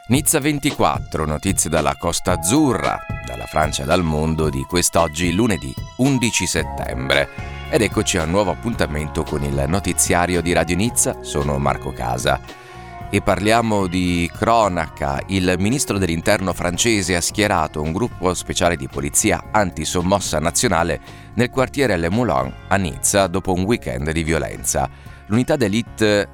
Nizza 24, notizie dalla Costa Azzurra, dalla Francia e dal mondo di quest'oggi lunedì 11 settembre. Ed eccoci a un nuovo appuntamento con il notiziario di Radio Nizza, sono Marco Casa. E parliamo di cronaca. Il ministro dell'Interno francese ha schierato un gruppo speciale di polizia antisommossa nazionale nel quartiere Le Moulin a Nizza dopo un weekend di violenza. L'unità d'élite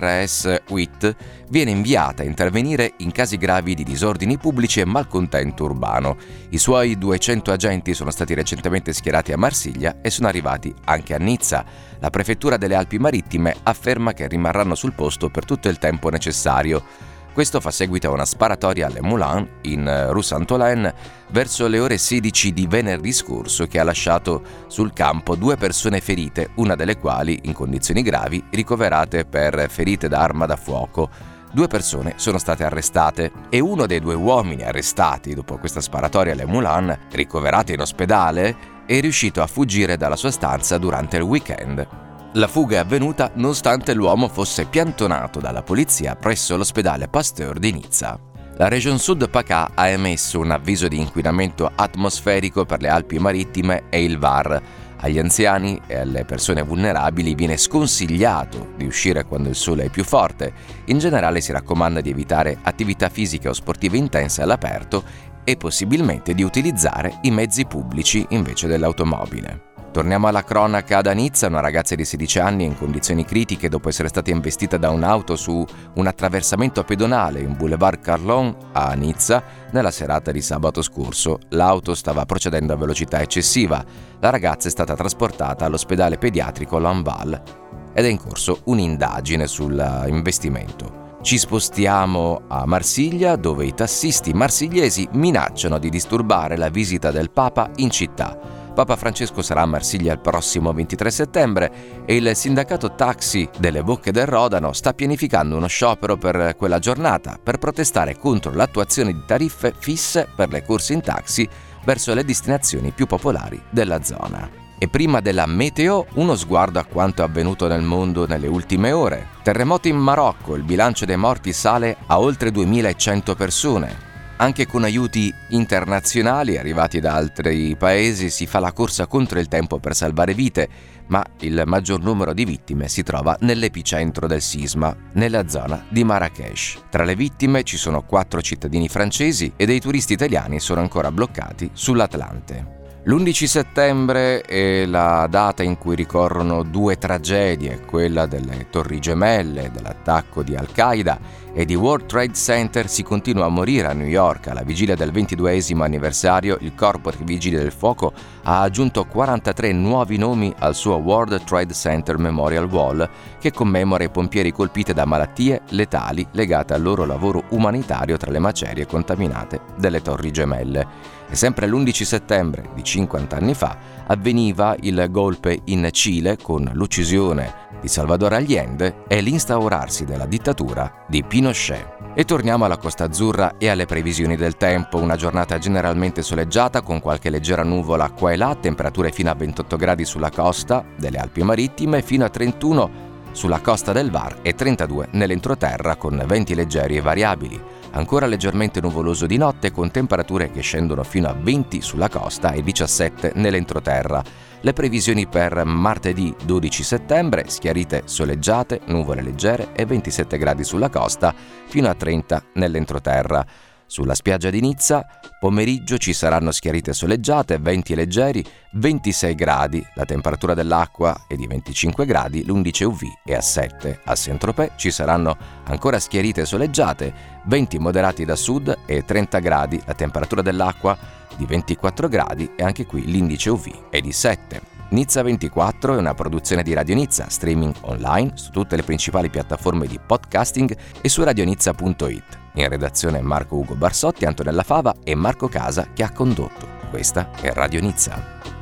CRS 8 viene inviata a intervenire in casi gravi di disordini pubblici e malcontento urbano. I suoi 200 agenti sono stati recentemente schierati a Marsiglia e sono arrivati anche a Nizza. La prefettura delle Alpi Marittime afferma che rimarranno sul posto per tutto il tempo necessario. Questo fa seguito a una sparatoria a Le Moulin, in Rue Saint-Ouen, verso le ore 16 di venerdì scorso, che ha lasciato sul campo 2 persone ferite, una delle quali in condizioni gravi, ricoverate per ferite da arma da fuoco. 2 persone sono state arrestate e uno dei 2 uomini arrestati dopo questa sparatoria a Le Moulin, ricoverato in ospedale, è riuscito a fuggire dalla sua stanza durante il weekend. La fuga è avvenuta nonostante l'uomo fosse piantonato dalla polizia presso l'ospedale Pasteur di Nizza. La Région Sud PACA ha emesso un avviso di inquinamento atmosferico per le Alpi Marittime e il Var. Agli anziani e alle persone vulnerabili viene sconsigliato di uscire quando il sole è più forte. In generale si raccomanda di evitare attività fisiche o sportive intense all'aperto e possibilmente di utilizzare i mezzi pubblici invece dell'automobile. Torniamo alla cronaca da Nizza. Una ragazza di 16 anni è in condizioni critiche dopo essere stata investita da un'auto su un attraversamento pedonale in Boulevard Carlon a Nizza nella serata di sabato scorso. L'auto stava procedendo a velocità eccessiva. La ragazza è stata trasportata all'ospedale pediatrico Lamballe ed è in corso un'indagine sull'investimento. Ci spostiamo a Marsiglia, dove i tassisti marsigliesi minacciano di disturbare la visita del Papa in città. Papa Francesco sarà a Marsiglia il prossimo 23 settembre e il sindacato taxi delle Bocche del Rodano sta pianificando uno sciopero per quella giornata per protestare contro l'attuazione di tariffe fisse per le corse in taxi verso le destinazioni più popolari della zona. E prima della meteo, uno sguardo a quanto è avvenuto nel mondo nelle ultime ore. Terremoto in Marocco, il bilancio dei morti sale a oltre 2100 persone. Anche con aiuti internazionali arrivati da altri paesi si fa la corsa contro il tempo per salvare vite, ma il maggior numero di vittime si trova nell'epicentro del sisma, nella zona di Marrakech. Tra le vittime ci sono 4 cittadini francesi e dei turisti italiani sono ancora bloccati sull'Atlante. L'11 settembre è la data in cui ricorrono 2 tragedie, quella delle Torri Gemelle, dell'attacco di Al-Qaeda e di World Trade Center. Si continua a morire a New York. Alla vigilia del 22esimo anniversario, il Corpo dei Vigili del Fuoco ha aggiunto 43 nuovi nomi al suo World Trade Center Memorial Wall, che commemora i pompieri colpiti da malattie letali legate al loro lavoro umanitario tra le macerie contaminate delle Torri Gemelle. E sempre l'11 settembre di 50 anni fa avveniva il golpe in Cile con l'uccisione di Salvador Allende e l'instaurarsi della dittatura di Pinochet. E torniamo alla Costa Azzurra e alle previsioni del tempo. Una giornata generalmente soleggiata con qualche leggera nuvola qua e là, temperature fino a 28 gradi sulla costa delle Alpi Marittime, fino a 31 sulla costa del Var e 32 nell'entroterra con venti leggeri e variabili. Ancora leggermente nuvoloso di notte con temperature che scendono fino a 20 sulla costa e 17 nell'entroterra. Le previsioni per martedì 12 settembre, schiarite soleggiate, nuvole leggere e 27 gradi sulla costa fino a 30 nell'entroterra. Sulla spiaggia di Nizza, pomeriggio ci saranno schiarite soleggiate, venti leggeri, 26 gradi, la temperatura dell'acqua è di 25 gradi, l'indice UV è a 7. A Saint-Tropez ci saranno ancora schiarite soleggiate, venti moderati da sud e 30 gradi, la temperatura dell'acqua di 24 gradi e anche qui l'indice UV è di 7. Nizza 24 è una produzione di Radio Nizza, streaming online su tutte le principali piattaforme di podcasting e su radionizza.it. In redazione Marco Ugo Barsotti, Antonella Fava e Marco Casa che ha condotto. Questa è Radio Nizza.